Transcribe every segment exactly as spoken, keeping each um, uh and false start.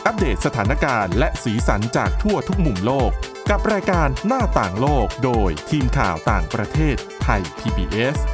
อัปเดตสถานการณ์และสีสันจากทั่วทุกมุมโลกกับรายการหน้าต่างโลกโดยทีมข่าวต่างประเทศไทย พี บี เอส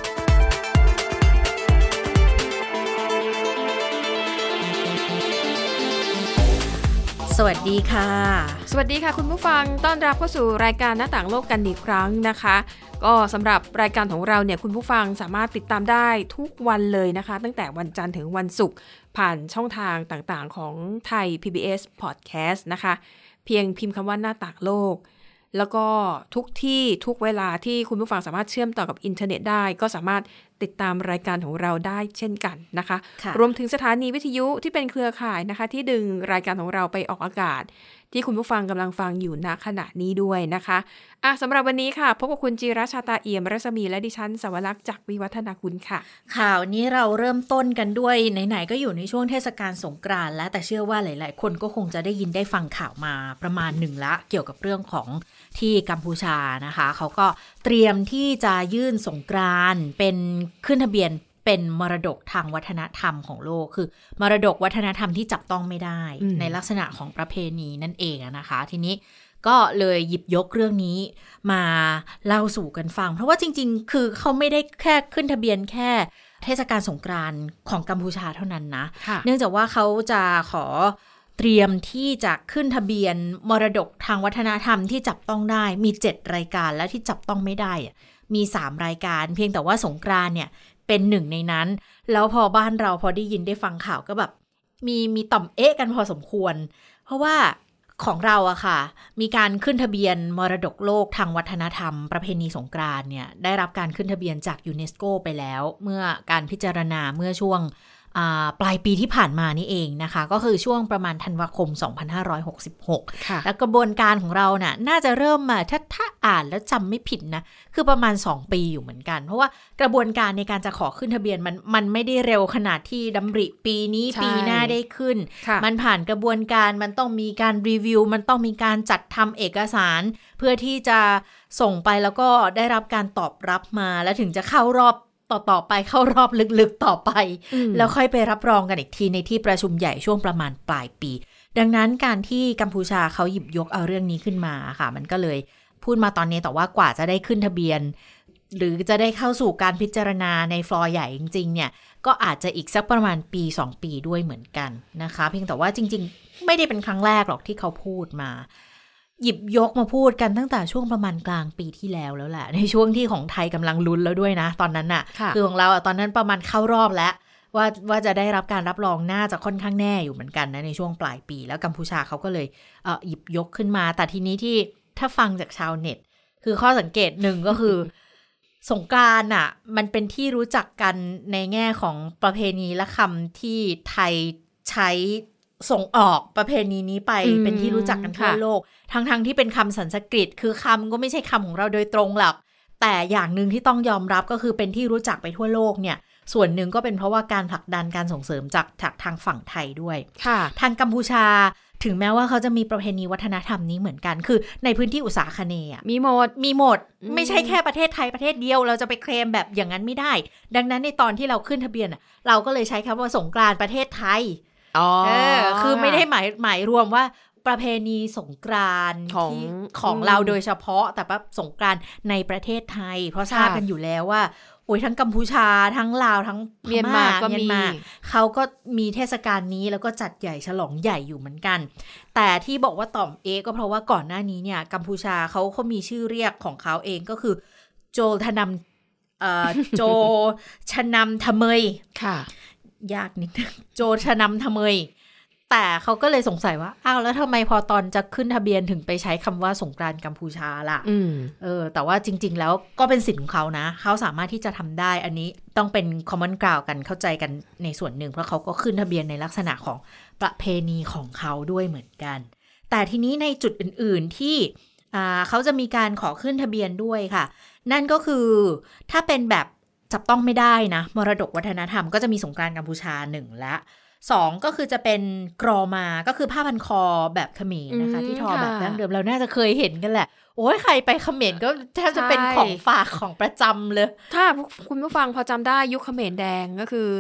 สวัสดีค่ะสวัสดีค่ะคุณผู้ฟังต้อนรับเข้าสู่รายการหน้าต่างโลกกันอีกครั้งนะคะก็สำหรับรายการของเราเนี่ยคุณผู้ฟังสามารถติดตามได้ทุกวันเลยนะคะตั้งแต่วันจันทร์ถึงวันศุกร์ผ่านช่องทางต่างๆของไทย พี บี เอส Podcast นะคะเพียงพิมพ์คำว่าหน้าต่างโลกแล้วก็ทุกที่ทุกเวลาที่คุณผู้ฟังสามารถเชื่อมต่อกับอินเทอร์เน็ตได้ก็สามารถติดตามรายการของเราได้เช่นกันนะคะรวมถึงสถานีวิทยุที่เป็นเครือข่ายนะคะที่ดึงรายการของเราไปออกอากาศที่คุณผู้ฟังกำลังฟังอยู่ณขณะนี้ด้วยนะคะอ่ะสำหรับวันนี้ค่ะพบกับคุณจีราชาตาเอี่ยมรัศมีและดิฉันสวรักษ์จากวิวัฒนาคุณค่ะข่าวนี้เราเริ่มต้นกันด้วยไหนๆก็อยู่ในช่วงเทศกาลสงกรานต์แล้วแต่เชื่อว่าหลายๆคนก็คงจะได้ยินได้ฟังข่าวมาประมาณหนึ่งละเกี่ยวกับเรื่องของที่กัมพูชานะคะเขาก็เตรียมที่จะยื่นสงกรานต์เป็นขึ้นทะเบียนเป็นมรดกทางวัฒนธรรมของโลกคือมรดกวัฒนธรรมที่จับต้องไม่ได้ในลักษณะของประเพณีนั่นเองนะคะทีนี้ก็เลยหยิบยกเรื่องนี้มาเล่าสู่กันฟังเพราะว่าจริงๆคือเขาไม่ได้แค่ขึ้นทะเบียนแค่เทศกาลสงกรานต์ของกัมพูชาเท่านั้นนะเนื่องจากว่าเขาจะขอเตรียมที่จะขึ้นทะเบียนมรดกทางวัฒนธรรมที่จับต้องได้มีเจ็ดรายการและที่จับต้องไม่ได้มีสามรายการเพียงแต่ว่าสงกรานต์เนี่ยเป็นหนึ่งในนั้นแล้วพอบ้านเราพอได้ยินได้ฟังข่าวก็แบบมีมีต่อมเอ๊ะกันพอสมควรเพราะว่าของเราอะค่ะมีการขึ้นทะเบียนมรดกโลกทางวัฒนธรรมประเพณีสงกรานต์เนี่ยได้รับการขึ้นทะเบียนจากยูเนสโกไปแล้วเมื่อการพิจารณาเมื่อช่วงปลายปีที่ผ่านมานี่เองนะคะก็คือช่วงประมาณธันวาคมสองพันห้าร้อยหกสิบหกแล้วกระบวนการของเราน่ะน่าจะเริ่มมาถ้าถ้าอ่านแล้วจำไม่ผิดนะคือประมาณสองปีอยู่เหมือนกันเพราะว่ากระบวนการในการจะขอขึ้นทะเบียนมันมันไม่ได้เร็วขนาดที่ดำริปีนี้ปีหน้าได้ขึ้นมันผ่านกระบวนการมันต้องมีการรีวิวมันต้องมีการจัดทำเอกสารเพื่อที่จะส่งไปแล้วก็ได้รับการตอบรับมาแล้วถึงจะเข้ารอบต่อๆไปเข้ารอบลึกๆต่อไปแล้วค่อยไปรับรองกันอีกทีในที่ประชุมใหญ่ช่วงประมาณปลายปีดังนั้นการที่กัมพูชาเขาหยิบยกเอาเรื่องนี้ขึ้นมาค่ะมันก็เลยพูดมาตอนนี้แต่ว่ากว่าจะได้ขึ้นทะเบียนหรือจะได้เข้าสู่การพิจารณาในฟลอร์ใหญ่จริงๆเนี่ยก็อาจจะอีกสักประมาณปีสองปีด้วยเหมือนกันนะคะเพียงแต่ว่าจริงๆไม่ได้เป็นครั้งแรกหรอกที่เขาพูดมาหยิบยกมาพูดกันตั้งแต่ช่วงประมาณกลางปีที่แล้วแล้วแหละในช่วงที่ของไทยกำลังลุ้นแล้วด้วยนะตอนนั้นน่ะคือของเราอ่ะตอนนั้นประมาณเข้ารอบแล้วว่าว่าจะได้รับการรับรองน่าจะค่อนข้างแน่อยู่เหมือนกันนะในช่วงปลายปีแล้วกัมพูชาเขาก็เลยเอ่อหยิบยกขึ้นมาแต่ทีนี้ที่ถ้าฟังจากชาวเน็ตคือข้อสังเกตหนึ่งก็คือ สงกรานต์อ่ะมันเป็นที่รู้จักกันในแง่ของประเพณีและคำที่ไทยใช้ส่งออกประเพณีนี้ไปเป็นที่รู้จักกันทั่วโลกทั้งๆที่เป็นคำสันสกฤตคือคำก็ไม่ใช่คำของเราโดยตรงหรอกแต่อย่างหนึ่งที่ต้องยอมรับก็คือเป็นที่รู้จักไปทั่วโลกเนี่ยส่วนหนึ่งก็เป็นเพราะว่าการผลักดันการส่งเสริมจากจากทางฝั่งไทยด้วยทางกัมพูชาถึงแม้ว่าเขาจะมีประเพณีวัฒนธรรมนี้เหมือนกันคือในพื้นที่อุตสาคเนย์มีหมดมีหมดไม่ใช่แค่ประเทศไทยประเทศเดียวเราจะไปเคลมแบบอย่างนั้นไม่ได้ดังนั้นในตอนที่เราขึ้นทะเบียนเราก็เลยใช้คำว่าสงกรานต์ประเทศไทยอ๋อเออคือไม่ได้หมายหมายรวมว่าประเพณีสงกรานต์ของของเราโดยเฉพาะแต่ว่าสงกรานต์ในประเทศไทยเพราะทราบกันอยู่แล้วว่าโอ้ยทั้งกัมพูชาทั้งลาวทั้งเมียนมาก็มีเขาก็มีเทศกาลนี้แล้วก็จัดใหญ่ฉลองใหญ่อยู่เหมือนกันแต่ที่บอกว่าต่อมเอก็เพราะว่าก่อนหน้านี้เนี่ยกัมพูชาเขาเขามีชื่อเรียกของเขาเองก็คือโจทนำเอ่อโจชนำทะเมยค่ะยากนิดนึงโจชนำทะเมยแต่เขาก็เลยสงสัยว่าอ้าวแล้วทำไมพอตอนจะขึ้นทะเบียนถึงไปใช้คำว่าสงกรานต์กัมพูชาล่ะเออแต่ว่าจริงๆแล้วก็เป็นสิทธิ์ของเขานะเขาสามารถที่จะทำได้อันนี้ต้องเป็น common ground กันเข้าใจกันในส่วนหนึ่งเพราะเขาก็ขึ้นทะเบียนในลักษณะของประเพณีของเขาด้วยเหมือนกันแต่ทีนี้ในจุดอื่นๆที่อ่าเขาจะมีการขอขึ้นทะเบียนด้วยค่ะนั่นก็คือถ้าเป็นแบบจับต้องไม่ได้นะมรดกวัฒนธรรมก็จะมีสงกรานต์กัมพูชาหนึ่งและสองก็คือจะเป็นกรอมาก็คือผ้าพันคอแบบเขมรนะคะที่ทอแบบดั้งเดิมเราน่าจะเคยเห็นกันแหละโอ้ยใครไปเขมรก็แทบจะเป็นของฝากของประจำเลยถ้าคุณผู้ฟังพอจำได้ยุคเขมรแดงก็คือ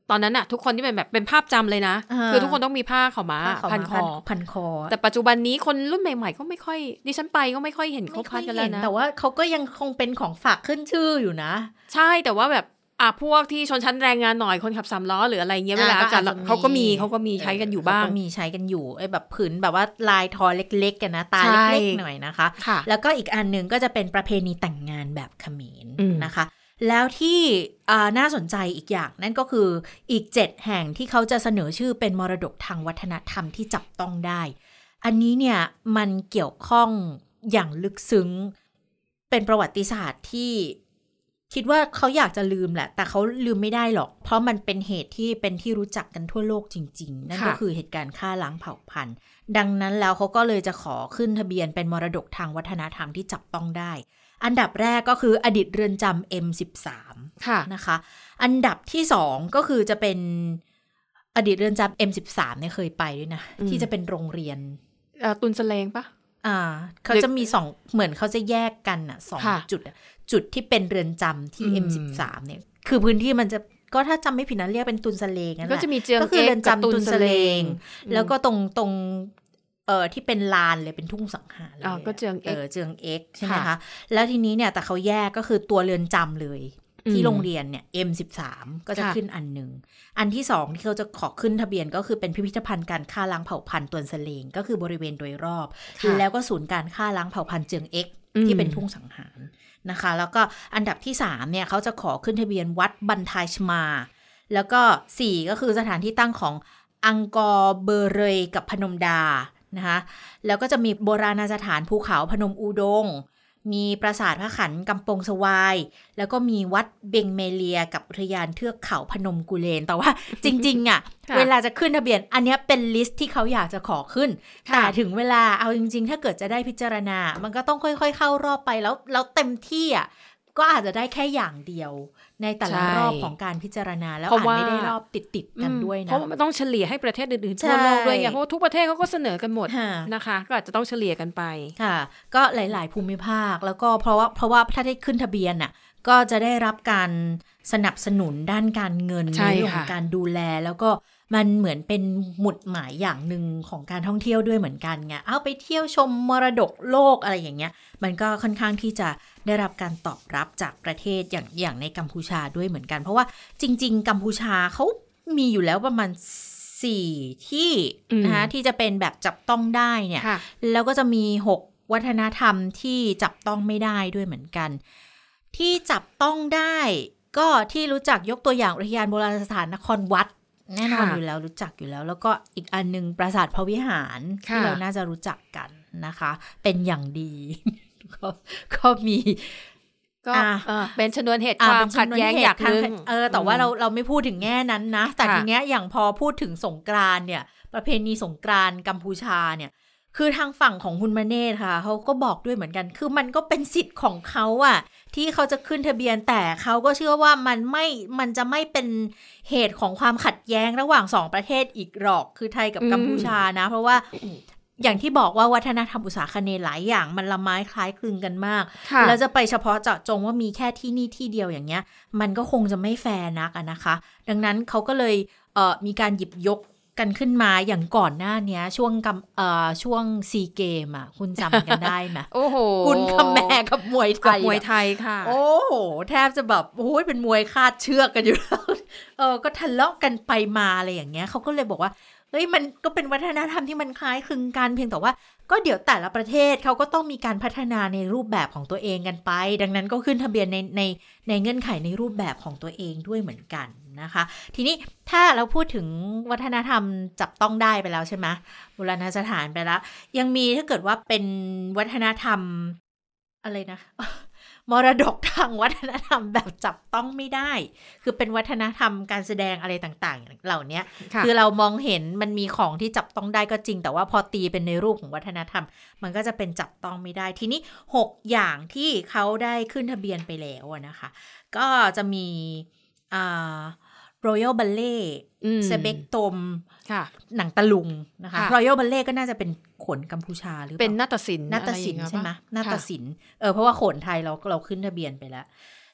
ตอนนั้นอะทุกคนที่เป็นแบบเป็นภาพจำเลยนะคือทุกคนต้องมีผ้าขาวม้าพันคอพันคอแต่ปัจจุบันนี้คนรุ่นใหม่ๆก็ไม่ค่อยดิฉันไปก็ไม่ค่อยเห็นเขาพันกันแล้วนะแต่ว่าเขาก็ยังคงเป็นของฝากขึ้นชื่ออยู่นะใช่แต่ว่าแบบอ่ะพวกที่ชนชั้นแรงงานหน่อยคนขับสามล้อหรืออะไรเงี้ยเวลาอากาศเขาก็มีเขาก็มีใช้กันอยู่บ้างก็มีใช้กันอยู่ไอ้แบบผืนแบบว่าลายทอเล็กๆกันนะตาเล็กๆหน่อยนะคะแล้วก็อีกอันนึงก็จะเป็นประเพณีแต่งงานแบบเขมรนะคะแล้วที่น่าสนใจอีกอย่างนั่นก็คืออีกเจ็ดแห่งที่เขาจะเสนอชื่อเป็นมรดกทางวัฒนธรรมที่จับต้องได้อันนี้เนี่ยมันเกี่ยวข้องอย่างลึกซึ้งเป็นประวัติศาสตร์ที่คิดว่าเขาอยากจะลืมแหละแต่เขาลืมไม่ได้หรอกเพราะมันเป็นเหตุที่เป็นที่รู้จักกันทั่วโลกจริงๆนั่นก็คือเหตุการณ์ฆ่าล้างเผ่าพันธุ์ดังนั้นแล้วเขาก็เลยจะขอขึ้นทะเบียนเป็นมรดกทางวัฒนธรรมที่จับต้องได้อันดับแรกก็คืออดีตเรือนจำ เอ็ม สิบสามค่ะนะคะอันดับที่สองก็คือจะเป็นอดีตเรือนจำ เอ็ม สิบสาม เนี่ยเคยไปด้วยนะที่จะเป็นโรงเรียนเอ่อตุนสเลงปะอ่าเขาจะมีสองเหมือนเขาจะแยกกันอ่ะสองจุดจุดที่เป็นเรือนจำที่ เอ็ม สิบสาม เนี่ยคือพื้นที่มันจะก็ถ้าจำไม่ผิดนะเรียกเป็นตุนสเลงนั่นแหละก็จะมีเจืองก็คือเรือนจำตุนสเลงแล้วก็ตรงตรงเอ่อที่เป็นลานเลยเป็นทุ่งสังหารเลยอ๋อก็เจืองเอ็กเออเจืองเอ็กใช่ไหมคะแล้วทีนี้เนี่ยแต่เขาแยกก็คือตัวเรือนจำเลยที่โรงเรียนเนี่ย เอ็ม สิบสาม ก็จะขึ้นอันหนึ่งอันที่สองที่เขาจะขอขึ้นทะเบียนก็คือเป็นพิพิธภัณฑ์การฆ่าล้างเผ่าพันธุ์ตุนสเลงก็คือบริเวณโดยรอบแล้วก็ศูนย์การฆ่าล้างเผ่าพันธุ์เจืองเอ็กที่เป็นทุ่งสังหารนะคะแล้วก็อันดับที่สามเนี่ยเขาจะขอขึ้นทะเบียนวัดบันทายชมาแล้วก็สี่ก็คือสถานที่ตั้งของอังกอร์เบอร์เรยกับพนมดานะคะแล้วก็จะมีโบราณสถานภูเขาพนมอูดงมีปราสาทพระขันกำปงสวายแล้วก็มีวัดเบงเมเลียกับอุทยานเทือกเขาพนมกุเลนแต่ว่าจริงๆอ่ะ เวลาจะขึ้นทะเบียนอันนี้เป็นลิสต์ที่เขาอยากจะขอขึ้นแต่ถึงเวลาเอาจริงๆถ้าเกิดจะได้พิจารณามันก็ต้องค่อยๆเข้ารอบไปแล้วแล้วเต็มที่อ่ะก็อาจจะได้แค่อย่างเดียวในแต่ละรอบของการพิจารณาแล้วอาจไม่ได้รอบติดๆกันด้วยนะเพราะมันต้องเฉลี่ยให้ประเทศอื่นๆทั่วโลกด้วยไงเพราะทุกประเทศเขาก็เสนอกันหมดนะคะก็อาจจะต้องเฉลี่ยกันไปค่ะก็หลายๆภูมิภาคแล้วก็เพราะว่าเพราะว่าถ้าได้ขึ้นทะเบียนน่ะก็จะได้รับการสนับสนุนด้านการเงินในเรื่องของการดูแลแล้วก็มันเหมือนเป็นหมุดหมายอย่างหนึ่งของการท่องเที่ยวด้วยเหมือนกันไงเอาไปเที่ยวชมมรดกโลกอะไรอย่างเงี้ยมันก็ค่อนข้างที่จะได้รับการตอบรับจากประเทศอย่างอย่างในกัมพูชาด้วยเหมือนกันเพราะว่าจริงๆกัมพูชาเขามีอยู่แล้วประมาณสี่ที่นะคะที่จะเป็นแบบจับต้องได้เนี่ยแล้วก็จะมีหกวัฒนธรรมที่จับต้องไม่ได้ด้วยเหมือนกันที่จับต้องได้ก็ที่รู้จักยกตัวอย่างอุทยานโบราณสถานนครวัดแน่นอนอยู่แล้วรู้จักอยู่แล้วแล้วก็อีกอันนึงปราสาทพระวิหารที่เราน่าจะรู้จักกันนะคะเป็นอย่างดีก็ก็มีก็เป็นชนวนเหตุความขัดแย้งอย่างนึงเออแต่ว่าเราเราไม่พูดถึงแง่นั้นนะแต่ทีเนี้ยอย่างพอพูดถึงสงกรานต์เนี่ยประเพณีสงกรานต์กัมพูชาเนี่ยคือทางฝั่งของคุณมเนธค่ะเขาก็บอกด้วยเหมือนกันคือมันก็เป็นสิทธิ์ของเขาอะที่เขาจะขึ้นทะเบียนแต่เขาก็เชื่อว่ามันไม่มันจะไม่เป็นเหตุของความขัดแย้งระหว่างสองประเทศอีกหรอกคือไทยกับกัมพูชานะเพราะว่าอย่างที่บอกว่าวัฒนธรรมอุตสาคเนย์หลายอย่างมันละไม้คล้ายคลึงกันมากแล้วจะไปเฉพาะเจาะจงว่ามีแค่ที่นี่ที่เดียวอย่างเงี้ยมันก็คงจะไม่แฟร์นักนะคะดังนั้นเขาก็เลยเอ่อมีการหยิบยกกันขึ้นมาอย่างก่อนหน้านี้ช่วงกำเอ่อช่วงซีเกมอ่ะคุณจำกันได้ไหมโอ้โหคุณคำแม่กับมวยไทยกับมวยไทยค่ะโอ้โหแทบจะแบบโอ้ยเป็นมวยคาดเชือกกันอยู่แล้วเออก็ทะเลาะกันไปมาอะไรอย่างเงี้ยเขาก็เลยบอกว่าเฮ้ยมันก็เป็นวัฒนธรรมที่มันคล้ายคลึงกันเพียงแต่ว่าก็เดี๋ยวแต่ละประเทศเขาก็ต้องมีการพัฒนาในรูปแบบของตัวเองกันไปดังนั้นก็ขึ้นทะเบียนในในในเงื่อนไขในรูปแบบของตัวเองด้วยเหมือนกันนะคะทีนี้ถ้าเราพูดถึงวัฒนธรรมจับต้องได้ไปแล้วใช่ไหมโบราณสถานไปแล้วยังมีถ้าเกิดว่าเป็นวัฒนธรรมอะไรนะมรดกทางวัฒนธรรมแบบจับต้องไม่ได้คือเป็นวัฒนธรรมการแสดงอะไรต่างๆเหล่านี้คือเรามองเห็นมันมีของที่จับต้องได้ก็จริงแต่ว่าพอตีเป็นในรูปของวัฒนธรรมมันก็จะเป็นจับต้องไม่ได้ทีนี้หกอย่างที่เขาได้ขึ้นทะเบียนไปแล้วนะคะก็จะมีอ่าRoyal Ballet เซเบกตมหนังตะลุงนะคะ Royal Ballet ก็น่าจะเป็นโขนกัมพูชาหรือเป็นนาฏศิลป์นาฏศิลป์ใช่ไหมนาฏศิลป์เออเพราะว่าโขนไทยเราเราขึ้นทะเบียนไปแล้ว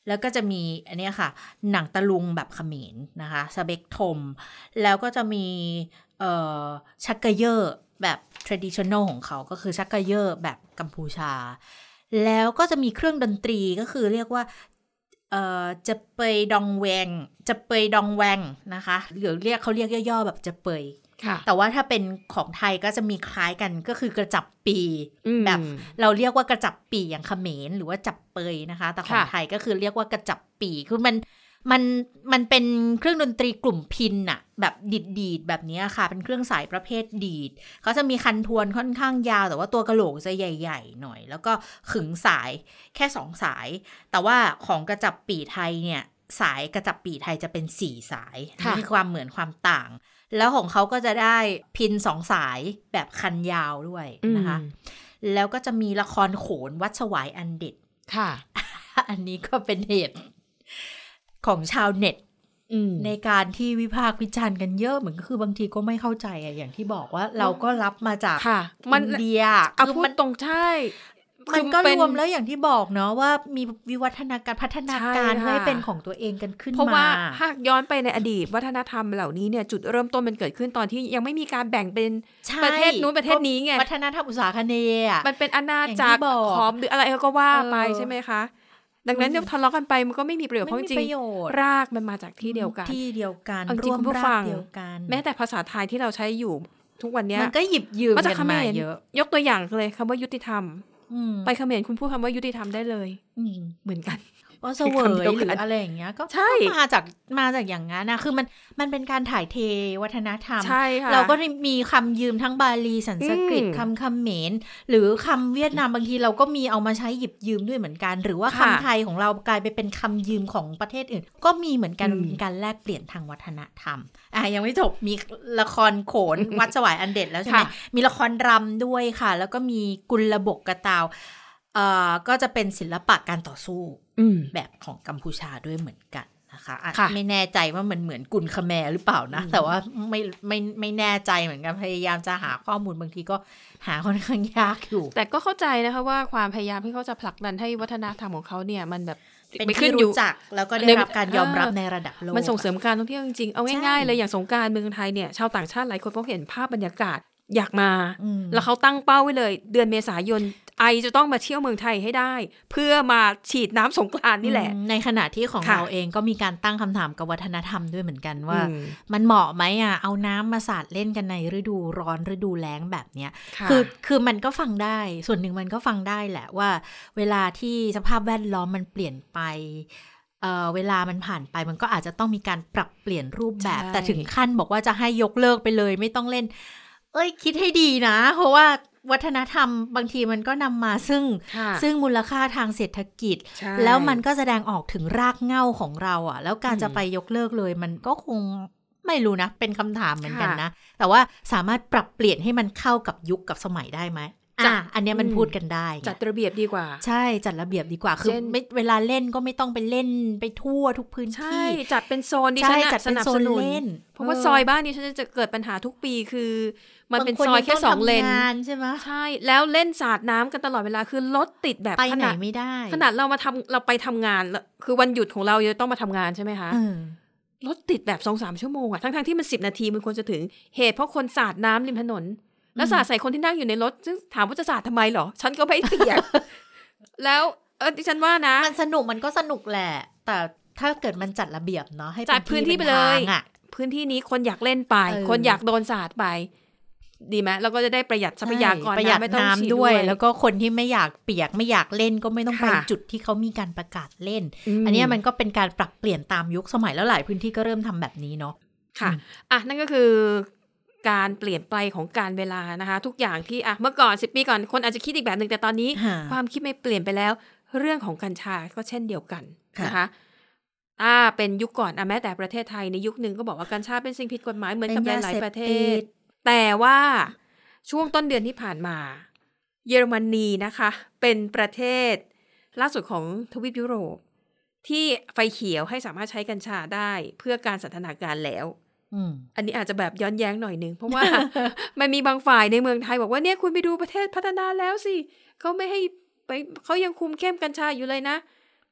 แล้วก็จะมีอันนี้ค่ะหนังตะลุงแบบเขมรนะคะสเปกทมแล้วก็จะมีเอ่อชักกะเยอร์แบบ traditional ของเขาก็คือชักกะเยอร์แบบกัมพูชาแล้วก็จะมีเครื่องดนตรีก็คือเรียกว่าเอ่อจะเปยดองแวงจะเปยดองแวงนะคะหรือเรียกเขาเรียกย่อๆแบบจะเปยแต่ว่าถ้าเป็นของไทยก็จะมีคล้ายกันก็คือกระจับปีแบบเราเรียกว่ากระจับปีอย่างเขมรหรือว่าจับเปยนะคะแต่ของไทยก็คือเรียกว่ากระจับปีคือมันมันมันเป็นเครื่องดนตรีกลุ่มพิณอะแบบดีดดีดแบบนี้ค่ะเป็นเครื่องสายประเภทดีดเขาจะมีคันทวนค่อนข้างยาวแต่ว่าตัวกระโหลกจะใหญ่ๆหน่อยแล้วก็ขึงสายแค่สองสายแต่ว่าของกระจับปีไทยเนี่ยสายกระจับปีไทยจะเป็นสี่สายมีความเหมือนความต่างแล้วของเขาก็จะได้พินสองสายแบบคันยาวด้วยนะคะแล้วก็จะมีละครโขนวัดสวายอันเด็ดค่ะอันนี้ก็เป็นเหตุของชาวเน็ตในการที่วิพากษ์วิจารณ์กันเยอะเหมือนก็คือบางทีก็ไม่เข้าใจอะอย่างที่บอกว่าเราก็รับมาจากอินเดียคือมันตรงใช่มันก็รวมแล้วอย่างที่บอกเนาะว่ามีวิวัฒนาการพัฒนาการให้เป็นของตัวเองกันขึ้นมาเพราะว่าหากย้อนไปในอดีตวัฒนธรรมเหล่านี้เนี่ยจุดเริ่มต้นมันเกิดขึ้นตอนที่ยังไม่มีการแบ่งเป็นประเทศนู้นประเทศนี้ไงวัฒนธรรมอุตสาคเนย์อ่ะมันเป็นอาณาจักรขอมหรืออะไรก็ว่าไปใช่ไหมคะดังนั้นเดี๋ยวทะเลาะกันไปมันก็ไม่มีประโยชน์เพราะจริงรากมันมาจากที่เดียวกันที่เดียวกันร่วมรากเดียวกันแม้แต่ภาษาไทยที่เราใช้อยู่ทุกวันนี้มันก็หยิบยืมกันมาเยอะยกตัวอย่างเลยคำว่ายุติธรรมไปเขมรคุณพูดคำว่ายุติธรรมได้เลยเหมือนกันว่าเสวยหรืออะไรอย่างเงี้ยก็มาจากมาจากอย่างนั้นนะคือมันมันเป็นการถ่ายเทวัฒนธรรมเราก็มีคำยืมทั้งบาลีสันสกฤตคำเขมรหรือคำเวียดนามบางทีเราก็มีเอามาใช้หยิบยืมด้วยเหมือนกันหรือว่าคำไทยของเรากลายไปเป็นคำยืมของประเทศอื่นก็มีเหมือนกันเป็นการแลกเปลี่ยนทางวัฒนธรรมอ่ะยังไม่จบมีละครโขนวัดสวายอันเด็ดแล้วใช่ไหมมีละครรำด้วยค่ะแล้วก็มีกุลบกกระตาวเอ่อก็จะเป็นศิลปะการต่อสู้แบบของกัมพูชาด้วยเหมือนกันนะคะไม่แน่ใจว่ามันเหมือนกุลคแมร์หรือเปล่านะแต่ว่าไม่ไม่ไม่แน่ใจเหมือนกันพยายามจะหาข้อมูลบางทีก็หาค่อนข้างยากอยู่แต่ก็เข้าใจนะคะว่าความพยายามที่เขาจะผลักดันให้วัฒนธรรมของเขาเนี่ยมันแบบเป็นที่รู้จักแล้วก็ได้รับการยอมรับในระดับโลกมันส่งเสริมการท่องเที่ยวจริงๆเอาง่ายๆเลยอย่างสงกรานต์เมืองไทยเนี่ยชาวต่างชาติหลายคนพอเห็นภาพบรรยากาศอยากมาแล้วเขาตั้งเป้าไว้เลยเดือนเมษายนไอจะต้องมาเที่ยวเมืองไทยให้ได้เพื่อมาฉีดน้ำสงกรานต์นี่แหละในขณะที่ของเราเองก็มีการตั้งคำถามกับวัฒนธรรมด้วยเหมือนกันว่ามันเหมาะไหมอ่ะเอาน้ำมาสาดเล่นกันในฤดูร้อนฤดูแล้งแบบเนี้ยคือคือมันก็ฟังได้ส่วนหนึ่งมันก็ฟังได้แหละว่าเวลาที่สภาพแวดล้อมมันเปลี่ยนไปเอ่อเวลามันผ่านไปมันก็อาจจะต้องมีการปรับเปลี่ยนรูปแบบแต่ถึงขั้นบอกว่าจะให้ยกเลิกไปเลยไม่ต้องเล่นเอ้ยคิดให้ดีนะเพราะว่าวัฒนธรรมบางทีมันก็นำมาซึ่งซึ่งมูลค่าทางเศรษฐกิจแล้วมันก็แสดงออกถึงรากเหง้าของเราอ่ะแล้วการจะไปยกเลิกเลยมันก็คงไม่รู้นะเป็นคำถามเหมือนกันนะแต่ว่าสามารถปรับเปลี่ยนให้มันเข้ากับยุคกับสมัยได้ไหมอ่ะอันนี้มันพูดกันได้จัดระเบียบดีกว่าใช่จัดระเบียบดีกว่าคือไม่เวลาเล่นก็ไม่ต้องไปเล่นไปทั่วทุกพื้นที่ใช่จัดเป็นโซนดิฉันสนับสนุนเพราะว่าซอยบ้านนี้ฉันจะเกิดปัญหาทุกปีคือมันเป็นซอยแค่สองเลนใช่ไหมใช่แล้วเล่นสาดน้ำกันตลอดเวลาคือรถติดแบบไปไหนไม่ได้ขนาดเรามาทำเราไปทำงานคือวันหยุดของเราจะต้องมาทำงานใช่ไหมคะรถติดแบบ สองถึงสาม ชั่วโมงอะทั้งๆที่มันสิบนาทีมันควรจะถึงเหตุเพราะคนสาดน้ำริมถนนแล้วสาดใส่คนที่นั่งอยู่ในรถซึ่งถามว่าจะสาดทำไมหรอฉันก็ไม่เปียก แล้วเออดิฉันว่านะมันสนุกมันก็สนุกแหละแต่ถ้าเกิดมันจัดระเบียบเนาะให้จัดพื้นที่ไปเลยพื้นที่นี้คนอยากเล่นไปคนอยากโดนสาดไปดีไหมเราก็จะได้ประหยัดทรัพยากรประหยัดน้ำด้วยแล้วก็คนที่ไม่อยากเปียกไม่อยากเล่นก็ไม่ต้องไปจุดที่เขามีการประกาศเล่นอันนี้มันก็เป็นการปรับเปลี่ยนตามยุคสมัยแล้วหลายพื้นที่ก็เริ่มทำแบบนี้เนาะค่ะอ่ะนั่นก็คือการเปลี่ยนไปของการเวลานะคะทุกอย่างที่อ่ะเมื่อก่อนสิบปีก่อนคนอาจจะคิดอีกแบบนึงแต่ตอนนี้ความคิดไม่เปลี่ยนไปแล้วเรื่องของกัญชาก็เช่นเดียวกันนะคะอ่าเป็นยุคก่อนอ่ะแม้แต่ประเทศไทยในยุคนึงก็บอกว่ากัญชาเป็นสิ่งผิดกฎหมายเหมือนกับหลายๆประเทศแต่ว่าช่วงต้นเดือนที่ผ่านมาเยอรมนีนะคะเป็นประเทศล่าสุดของทวีปยุโรปที่ไฟเขียวให้สามารถใช้กัญชาได้เพื่อการสันทนาการแล้วอันนี้อาจจะแบบย้อนแย้งหน่อยนึงเพราะว่า มันมีบางฝ่ายในเมืองไทยบอกว่าเนี่ยคุณไปดูประเทศพัฒนาแล้วสิเขาไม่ให้ไปเขายังคุมเข้มกัญชาอยู่เลยนะ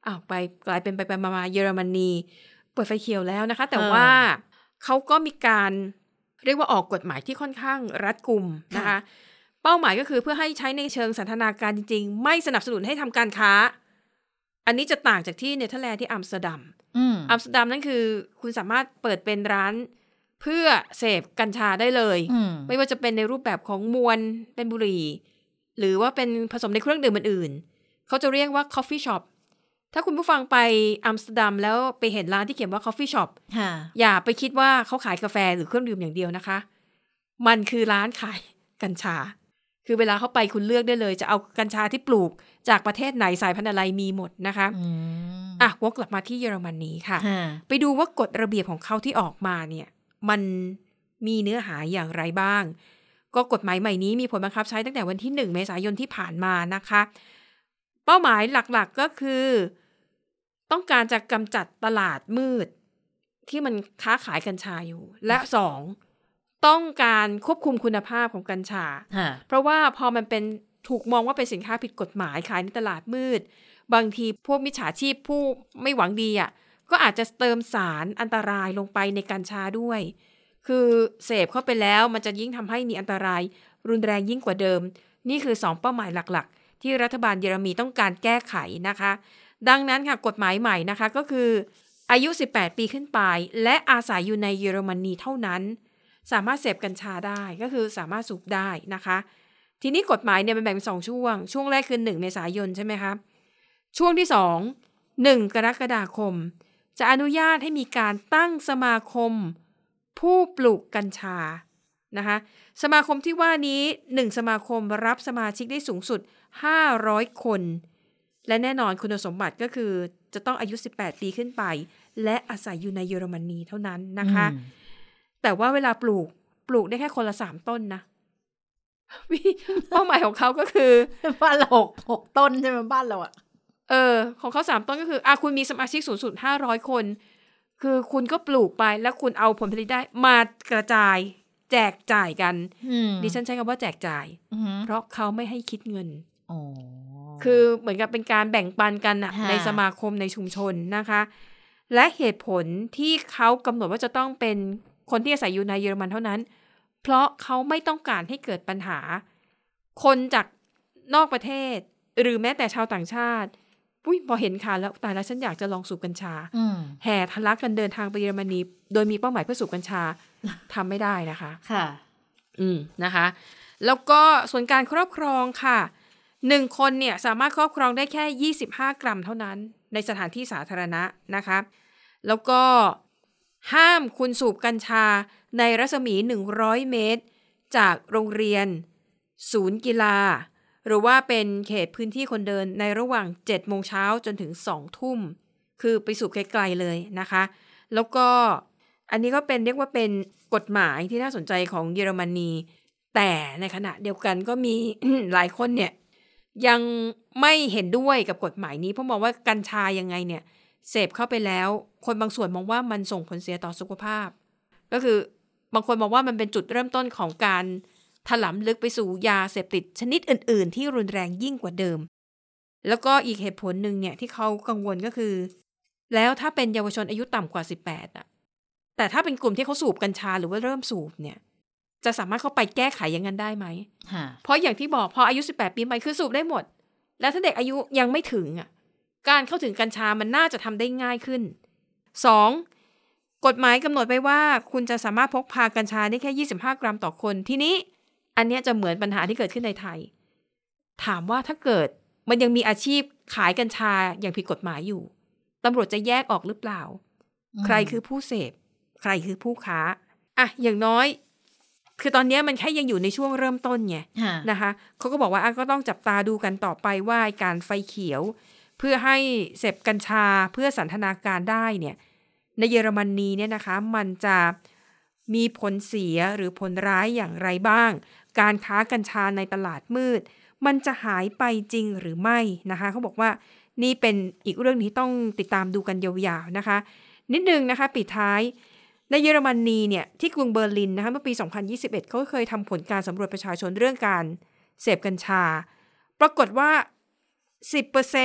อ้าวไปกลายเป็นไปไปมาเยอรมนีเปิดไฟเขียวแล้วนะคะแต่ว่าเขาก็มีการเรียกว่าออกกฎหมายที่ค่อนข้างรัดกุมนะคะเป้าหมายก็คือเพื่อให้ใช้ในเชิงสันทนาการจริงๆไม่สนับสนุนให้ทำการค้าอันนี้จะต่างจากที่เนเธอร์แลนด์ที่อัมสเตอร์ดัมอัมสเตอร์ดัมนั่นคือคุณสามารถเปิดเป็นร้านเพื่อเสพกัญชาได้เลยไม่ว่าจะเป็นในรูปแบบของมวลเป็นบุหรี่หรือว่าเป็นผสมในเครื่องดื่มอื่นๆเขาจะเรียกว่า coffee shop ถ้าคุณผู้ฟังไปอัมสเตอร์ดัมแล้วไปเห็นร้านที่เขียนว่า coffee shop อย่าไปคิดว่าเขาขายกาแฟหรือเครื่องดื่มอย่างเดียวนะคะมันคือร้านขายกัญชาคือเวลาเข้าไปคุณเลือกได้เลยจะเอากัญชาที่ปลูกจากประเทศไหนสายพันธุ์อะไรมีหมดนะคะอ่ะวกกลับมาที่เยอรมนีค่ะไปดูว่ากฎระเบียบของเขาที่ออกมาเนี่ยมันมีเนื้อหาอย่างไรบ้างก็กฎหมายใหม่นี้มีผลบังคับใช้ตั้งแต่วันที่หนึ่งเมษายนที่ผ่านมานะคะเป้าหมายหลักๆก็คือต้องการจะกำจัดตลาดมืดที่มันค้าขายกัญชาอยู่และสองต้องการควบคุมคุณภาพของกัญชาเพราะว่าพอมันเป็นถูกมองว่าเป็นสินค้าผิดกฎหมายขายในตลาดมืดบางทีพวกมิจฉาชีพผู้ไม่หวังดีอ่ะก็อาจจะเติมสารอันตรายลงไปในกัญชาด้วยคือเสพเข้าไปแล้วมันจะยิ่งทำให้มีอันตรายรุนแรงยิ่งกว่าเดิมนี่คือสองเป้าหมายหลักๆที่รัฐบาลเยอรมนีต้องการแก้ไขนะคะดังนั้นค่ะกฎหมายใหม่นะคะก็คืออายุสิบแปดปีขึ้นไปและอาศัยอยู่ในเยอรมนีเท่านั้นสามารถเสพกัญชาได้ก็คือสามารถสูบได้นะคะทีนี้กฎหมายเนี่ยมันแบ่งเป็นสองช่วงช่วงแรกคือหนึ่งเมษายนใช่ไหมคะช่วงที่สอง หนึ่งกรกฎาคมจะอนุญาตให้มีการตั้งสมาคมผู้ปลูกกัญชานะคะสมาคมที่ว่านี้หนึ่งสมาคมรับสมาชิกได้สูงสุดห้าร้อยคนและแน่นอนคุณสมบัติก็คือจะต้องอายุสิบแปดปีขึ้นไปและอาศัยอยู่ในเยอรมนีเท่านั้นนะคะแต่ว่าเวลาปลูกปลูกได้แค่คนละสามต้นนะเป้าหมายของเขาก็คือบ้านเราหกหกต้นใช่ไหมบ้านเราอ่ะเออของเขาสามต้นก็คืออ่ะคุณมีสมาชิกสูงสุดห้าร้อยคนคือคุณก็ปลูกไปแล้วคุณเอาผลผลิตได้มากระจายแจกจ่ายกันดิฉันใช้คำว่าแจกจ่ายเพราะเขาไม่ให้คิดเงินคือเหมือนกับเป็นการแบ่งปันกันนะในสมาคมในชุมชนนะคะและเหตุผลที่เขากำหนดว่าจะต้องเป็นคนที่อาศัยอยู่ในเยอรมันเท่านั้นเพราะเขาไม่ต้องการให้เกิดปัญหาคนจากนอกประเทศหรือแม้แต่ชาวต่างชาติอุ้ยพอเห็นข่าวแล้วตายแล้วฉันอยากจะลองสูบกัญชาแห่ทะลักกันเดินทางไปเยอรมนีโดยมีเป้าหมายเพื่อสูบกัญชาทำไม่ได้นะคะค่ะอืมนะคะแล้วก็ส่วนการครอบครองค่ะหนึ่งคนเนี่ยสามารถครอบครองได้แค่ยี่สิบห้ากรัมเท่านั้นในสถานที่สาธารณะนะคะแล้วก็ห้ามคุณสูบกัญชาในรัศมีหนึ่งร้อยเมตรจากโรงเรียนศูนย์กีฬาหรือว่าเป็นเขตพื้นที่คนเดินในระหว่าง เจ็ดโมงเช้าจนถึง สองทุ่มคือไปสูบไกลๆเลยนะคะแล้วก็อันนี้ก็เป็นเรียกว่าเป็นกฎหมายที่น่าสนใจของเยอรมนีแต่ในขณะเดียวกันก็มี หลายคนเนี่ยยังไม่เห็นด้วยกับกฎหมายนี้เพราะมองว่ากัญชายังไงเนี่ยเสพเข้าไปแล้วคนบางส่วนมองว่ามันส่งผลเสียต่อสุขภาพก็คือบางคนมองว่ามันเป็นจุดเริ่มต้นของการถลำลึกไปสู่ยาเสพติดชนิดอื่นๆที่รุนแรงยิ่งกว่าเดิมแล้วก็อีกเหตุผลหนึ่งเนี่ยที่เขากังวลก็คือแล้วถ้าเป็นเยาวชนอายุต่ำกว่าสิบแปดอ่ะแต่ถ้าเป็นกลุ่มที่เขาสูบกัญชาหรือว่าเริ่มสูบเนี่ยจะสามารถเข้าไปแก้ไขอย่างนั้นได้ไหมเพราะอย่างที่บอกพออายุสิบแปดปีไปคือสูบได้หมดแล้วถ้าเด็กอายุยังไม่ถึงอ่ะการเข้าถึงกัญชามันน่าจะทำได้ง่ายขึ้นสองกฎหมายกำหนดไว้ว่าคุณจะสามารถพกพากัญชาได้แค่ยี่สิบห้ากรัมต่อคนทีนี้อันนี้จะเหมือนปัญหาที่เกิดขึ้นในไทยถามว่าถ้าเกิดมันยังมีอาชีพขายกัญชาอย่างผิดกฎหมายอยู่ตำรวจจะแยกออกหรือเปล่าใครคือผู้เสพใครคือผู้ค้าอ่ะอย่างน้อยคือตอนนี้มันแค่ยังอยู่ในช่วงเริ่มต้นไงนะคะเขาก็บอกว่าก็ต้องจับตาดูกันต่อไปว่าการไฟเขียวเพื่อให้เสพกัญชาเพื่อสันทนาการได้เนี่ยในเยอรมนีเนี่ยนะคะมันจะมีผลเสียหรือผลร้ายอย่างไรบ้างการค้ากัญชาในตลาดมืดมันจะหายไปจริงหรือไม่นะคะเขาบอกว่านี่เป็นอีกเรื่องที่ต้องติดตามดูกันยาวๆนะคะนิดนึงนะคะปิดท้ายในเยอรมนีเนี่ยที่กรุงเบอร์ลินนะคะเมื่อปีสองพันยี่สิบเอ็ดเขาเคยทำผลการสำรวจประชาชนเรื่องการเสพกัญชาปรากฏว่า สิบเปอร์เซ็นต์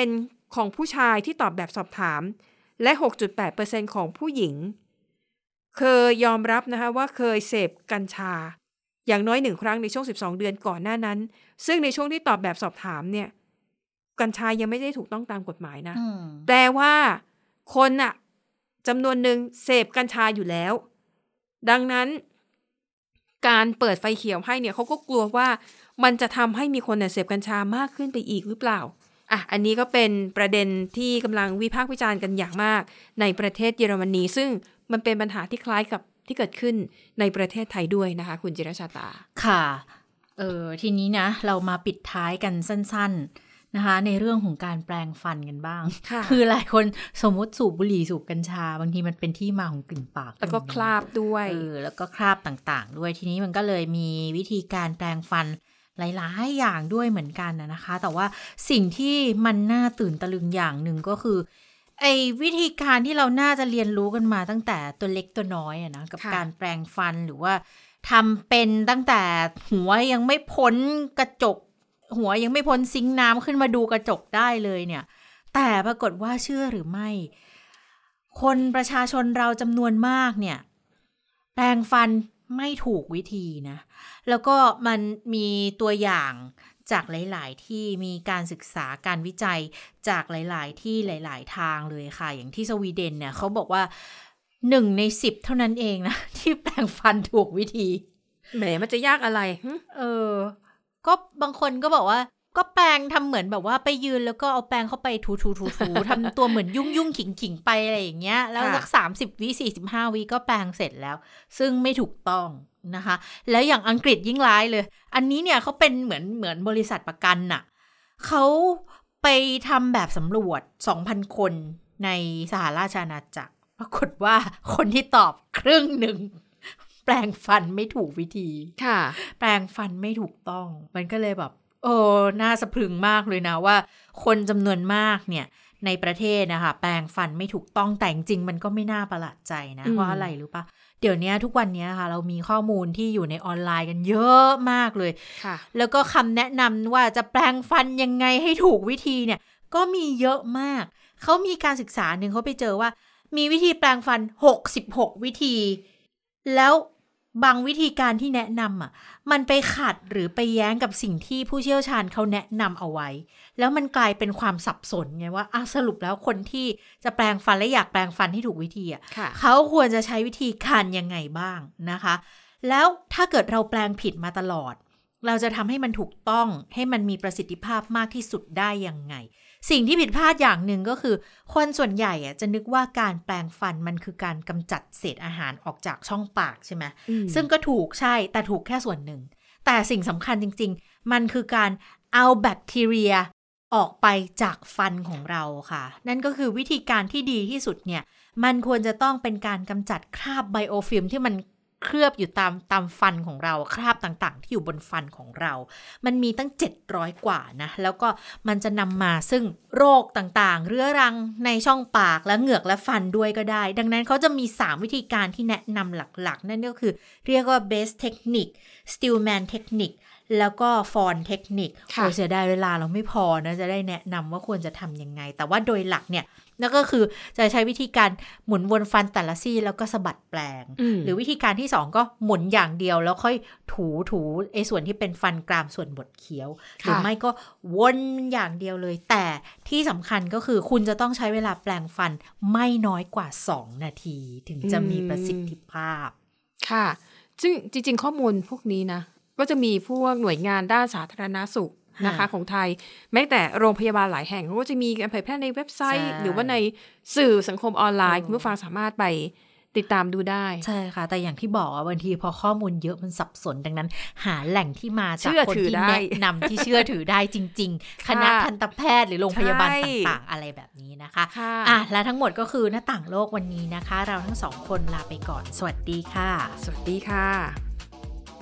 ของผู้ชายที่ตอบแบบสอบถามและ หกจุดแปดเปอร์เซ็นต์ ของผู้หญิงเคยยอมรับนะคะว่าเคยเสพกัญชาอย่างน้อยหนึ่งครั้งในช่วงสิบสองเดือนก่อนหน้านั้นซึ่งในช่วงที่ตอบแบบสอบถามเนี่ยกัญชายังไม่ได้ถูกต้องตามกฎหมายนะแปลว่าคนน่ะจำนวนหนึ่งเสพกัญชาอยู่แล้วดังนั้นการเปิดไฟเขียวให้เนี่ยเขาก็กลัวว่ามันจะทำให้มีคนเสพกัญชามากขึ้นไปอีกหรือเปล่าอ่ะอันนี้ก็เป็นประเด็นที่กำลังวิพากษ์วิจารณ์กันอย่างมากในประเทศเยอรมนีซึ่งมันเป็นปัญหาที่คล้ายกับที่เกิดขึ้นในประเทศไทยด้วยนะคะคุณจิรชาตาค่ะเออทีนี้นะเรามาปิดท้ายกันสั้นๆนะคะในเรื่องของการแปรงฟันกันบ้าง คือหลายคนสมมติสูบบุหรี่สูบกัญชาบางทีมันเป็นที่มาของกลิ่นปากแล้วก็คราบด้วยเออแล้วก็คราบต่างๆด้วยทีนี้มันก็เลยมีวิธีการแปรงฟันหลายๆอย่างด้วยเหมือนกันนะคะแต่ว่าสิ่งที่มันน่าตื่นตะลึงอย่างหนึ่งก็คือไอ้วิธีการที่เราน่าจะเรียนรู้กันมาตั้งแต่ตัวเล็กตัวน้อยอะนะกับการแปรงฟันหรือว่าทำเป็นตั้งแต่หัวยังไม่พ้นกระจกหัวยังไม่พ้นซิงค์น้ำขึ้นมาดูกระจกได้เลยเนี่ยแต่ปรากฏว่าเชื่อหรือไม่คนประชาชนเราจำนวนมากเนี่ยแปรงฟันไม่ถูกวิธีนะแล้วก็มันมีตัวอย่างจากหลายๆที่มีการศึกษาการวิจัยจากหลายๆที่หลายๆทางเลยค่ะอย่างที่สวีเดนเนี่ยเขาบอกว่าหนึ่งในสิบเท่านั้นเองนะที่แปรงฟันถูกวิธีแหมมันจะยากอะไรเออก็บางคนก็บอกว่าก็แปรงทำเหมือนแบบว่าไปยืนแล้วก็เอาแปรงเข้าไปถูๆๆๆทำตัวเหมือนยุ่งๆขิงๆไปอะไรอย่างเงี้ยแล้วสักสามสิบวิสี่สิบห้าวิก็แปรงเสร็จแล้วซึ่งไม่ถูกต้องนะคะแล้วอย่างอังกฤษยิ่งร้ายเลยอันนี้เนี่ยเขาเป็นเหมือนเหมือนบริษัทประกันน่ะเขาไปทำแบบสำรวจ สองพัน คนในสหราชอาณาจักรปรากฏว่าคนที่ตอบครึ่งหนึ่งแปรงฟันไม่ถูกวิธีค่ะแปรงฟันไม่ถูกต้องมันก็เลยแบบโอ้น่าสะพรึงมากเลยนะว่าคนจำนวนมากเนี่ยในประเทศนะคะแปรงฟันไม่ถูกต้องแต่จริงๆมันก็ไม่น่าประหลาดใจนะเพราะอะไรรู้ปะเดี๋ยวนี้ทุกวันนี้ค่ะเรามีข้อมูลที่อยู่ในออนไลน์กันเยอะมากเลยค่ะแล้วก็คำแนะนำว่าจะแปรงฟันยังไงให้ถูกวิธีเนี่ยก็มีเยอะมากเขามีการศึกษาหนึ่งเขาไปเจอว่ามีวิธีแปรงฟันหกสิบหกวิธีแล้วบางวิธีการที่แนะนำอ่ะมันไปขัดหรือไปแย้งกับสิ่งที่ผู้เชี่ยวชาญเขาแนะนำเอาไว้แล้วมันกลายเป็นความสับสนไงว่าอ่ะสรุปแล้วคนที่จะแปรงฟันและอยากแปรงฟันที่ถูกวิธีอ่ะเขาควรจะใช้วิธีการยังไงบ้างนะคะแล้วถ้าเกิดเราแปรงผิดมาตลอดเราจะทำให้มันถูกต้องให้มันมีประสิทธิภาพมากที่สุดได้ยังไงสิ่งที่ผิดพลาดอย่างหนึ่งก็คือคนส่วนใหญ่อะจะนึกว่าการแปรงฟันมันคือการกำจัดเศษอาหารออกจากช่องปากใช่ไหมซึ่งก็ถูกใช่แต่ถูกแค่ส่วนหนึ่งแต่สิ่งสำคัญจริงๆมันคือการเอาแบคทีเรียออกไปจากฟันของเราค่ะนั่นก็คือวิธีการที่ดีที่สุดเนี่ยมันควรจะต้องเป็นการกำจัดคราบไบโอฟิล์มที่มันเคลือบอยู่ตามตามฟันของเราคราบต่างๆที่อยู่บนฟันของเรามันมีตั้งเจ็ดร้อยกว่านะแล้วก็มันจะนำมาซึ่งโรคต่างๆเรื้อรังในช่องปากและเหงือกและฟันด้วยก็ได้ดังนั้นเขาจะมีสามวิธีการที่แนะนำหลักๆนั่นก็คือเรียกว่า Best Technique Stillman Technique แล้วก็ Fawn Technique โอ้เสียดายเวลาเราไม่พอนะจะได้แนะนำว่าควรจะทำยังไงแต่ว่าโดยหลักเนี่ยนั่นก็คือจะใช้วิธีการหมุนวนฟันแต่ละซี่แล้วก็สะบัดแปลงหรือวิธีการที่สองก็หมุนอย่างเดียวแล้วค่อยถูถูไอ้ส่วนที่เป็นฟันกรามส่วนบดเคี้ยวหรือไม่ก็วนอย่างเดียวเลยแต่ที่สำคัญก็คือคุณจะต้องใช้เวลาแปลงฟันไม่น้อยกว่าสองนาทีถึงจะมีประสิทธิภาพค่ะซึ่งจริงๆข้อมูลพวกนี้นะก็จะมีพวกหน่วยงานด้านสาธารณสุขนะคะของไทยแม้แต่โรงพยาบาลหลายแห่งเขาก็จะมีการเผยแพร่ในเว็บไซต์หรือว่าในสื่อสังคมออนไลน์คุณผู้ฟังสามารถไปติดตามดูได้ใช่ค่ะแต่อย่างที่บอกว่าบางทีพอข้อมูลเยอะมันสับสนดังนั้นหาแหล่งที่มาจากคนที่แนะนำที่เชื่อถือได้จริงๆคณะทันตแพทย์หรือโรงพยาบาลต่างๆอะไรแบบนี้นะคะอ่ะและทั้งหมดก็คือหน้าต่างโลกวันนี้นะคะเราทั้งสองคนลาไปก่อนสวัสดีค่ะสวัสดีค่ะ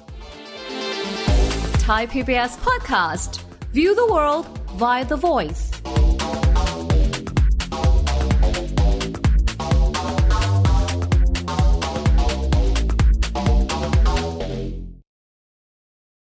Thai พี บี เอส Podcast View the world via The Voice